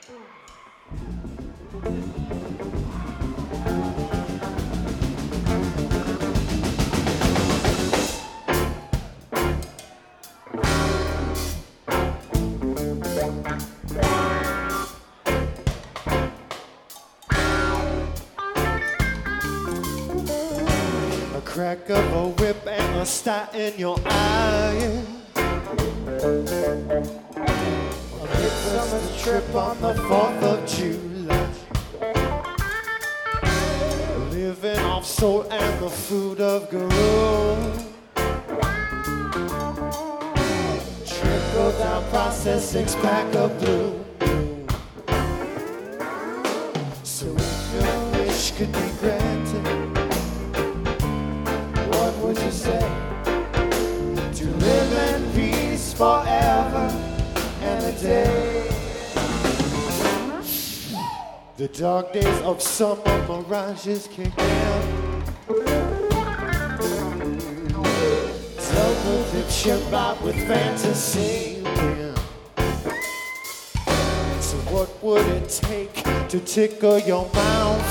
A crack of a whip and a star in your eye. A midsummer trip on the 4th of July. Living off soul and the food of Guru. Trickle down process, 6-pack of blue. So if your wish could be granted, what would you say? To live in peace forever and a day. The dark days of summer mirages kick in. Double-dip ship out with fantasy. So what would it take to tickle your mouth?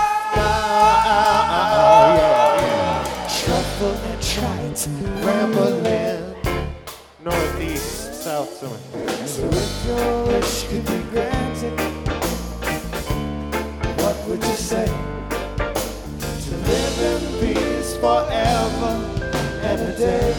Truffle and trite, rambling. Northeast, south, somewhere. So if your wish could be granted, what would you say? To live in peace forever and a day.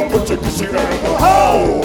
bunch of kissy animal. Ho!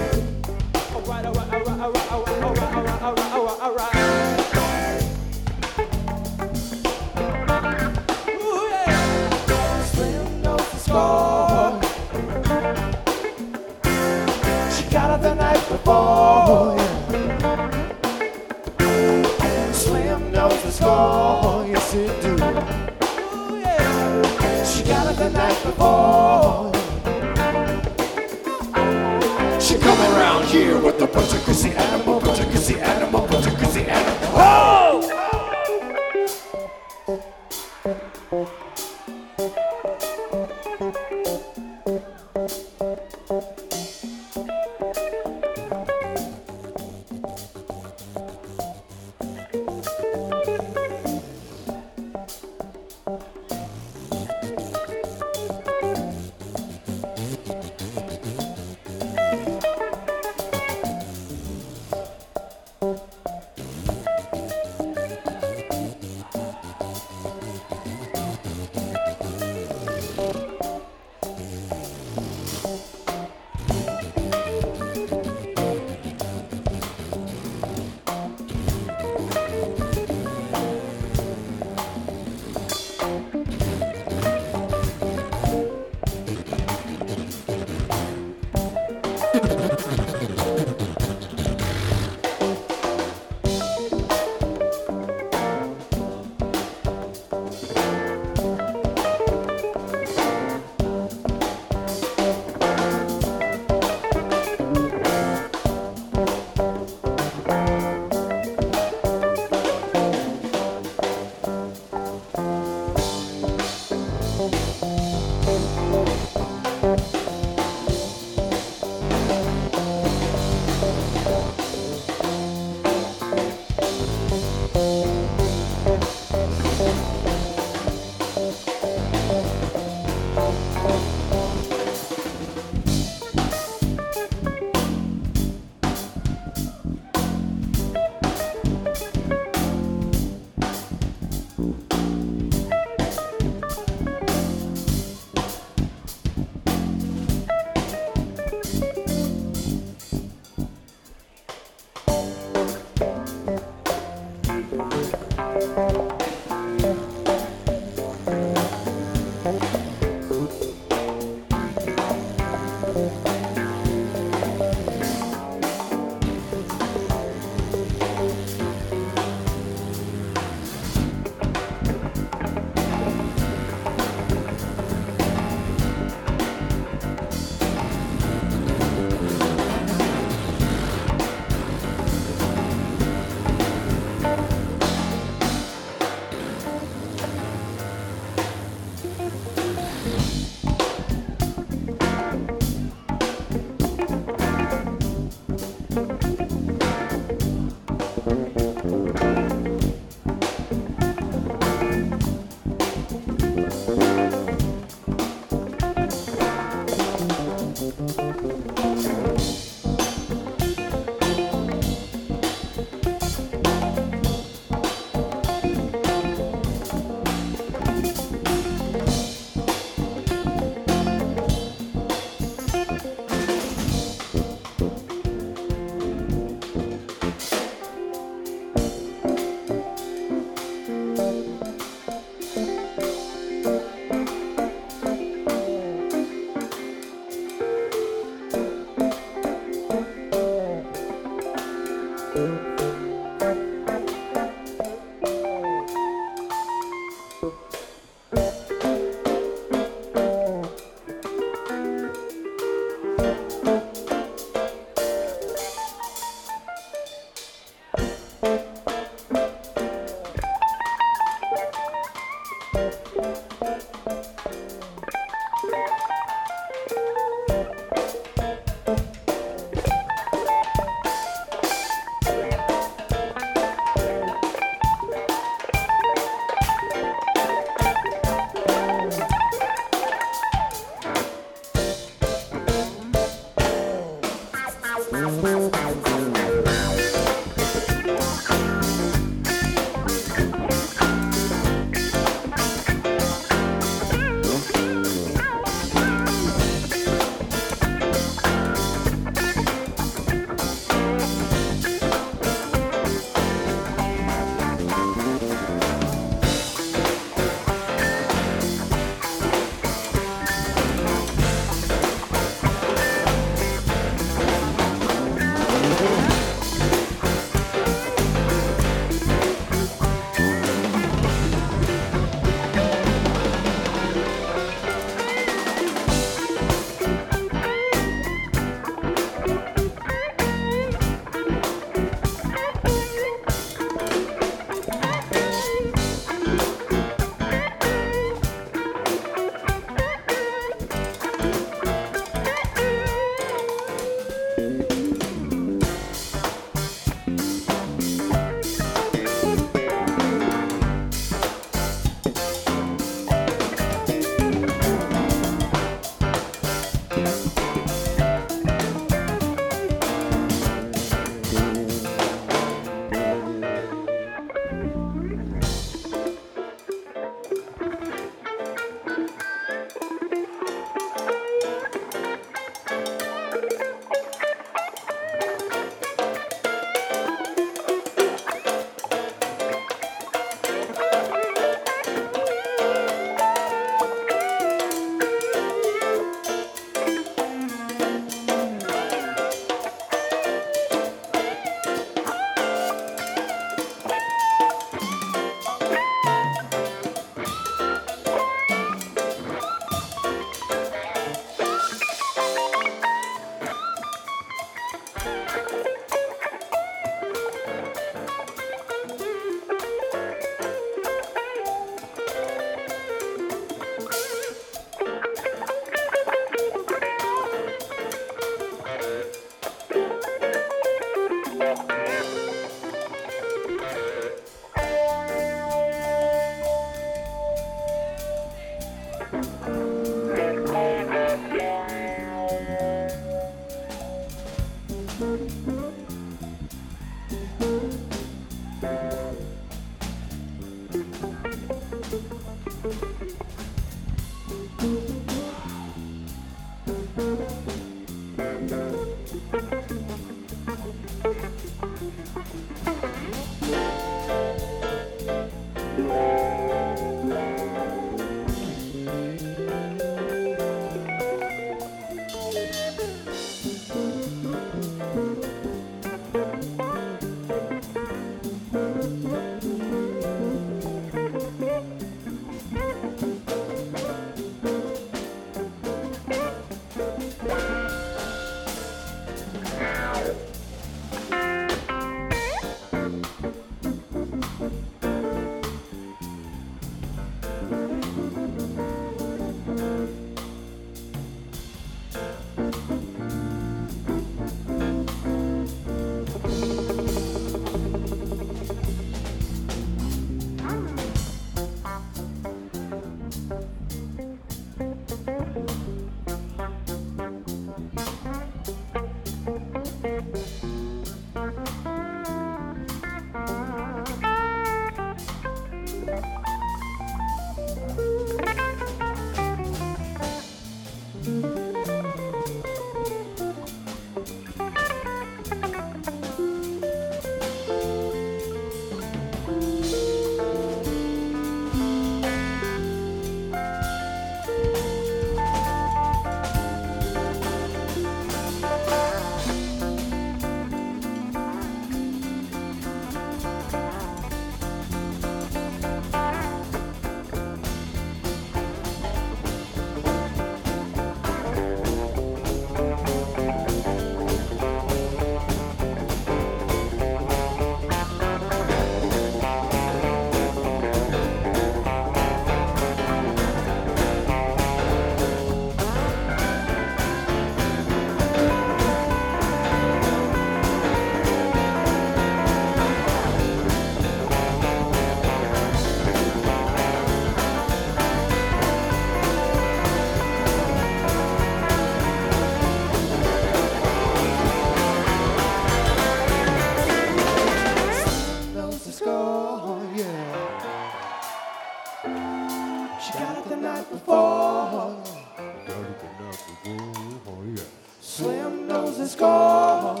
Slim knows the score.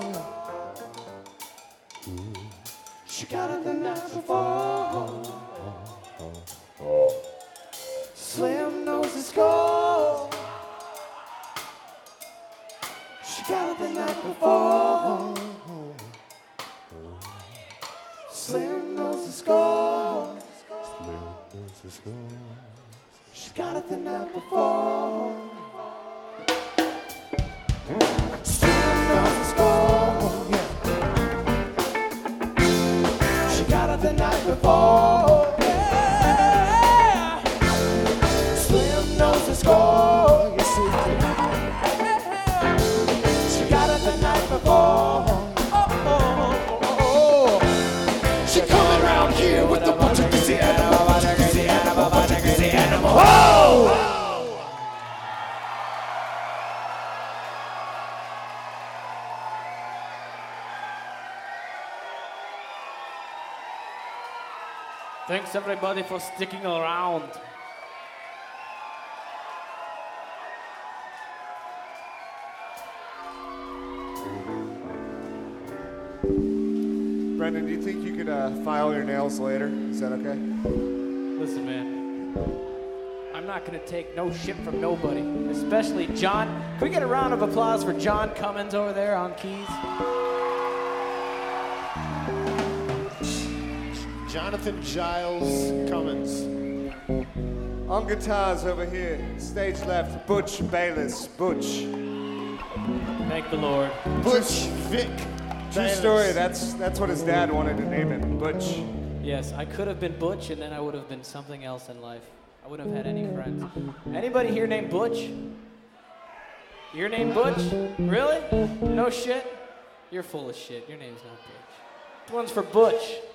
She got it the night before. Slim knows the score. She got it the night before. Slim knows the score. She got it the night before. Slim knows the score. Yeah. She got it the night before. Yeah. Slim knows the score. Yes, she got it the night before. She coming around here with a bunch of crazy animal, bunch of crazy animal, bunch of crazy animal. Whoa! Thanks everybody for sticking around. Brendan, do you think you could file your nails later? Is that okay? Listen, man, I'm not gonna take no shit from nobody, especially John. Can we get a round of applause for John Cummins over there on keys? Jonathan Giles Cummins. On guitars over here, stage left, Butch Bayless. Butch. Thank the Lord. Butch Vic. True Bayless. story, that's what his dad wanted to name him, Butch. Yes, I could have been Butch and then I would have been something else in life. I wouldn't have had any friends. Anybody here named Butch? Your name Butch? Really? No shit? You're full of shit. Your name's not Butch. This one's for Butch.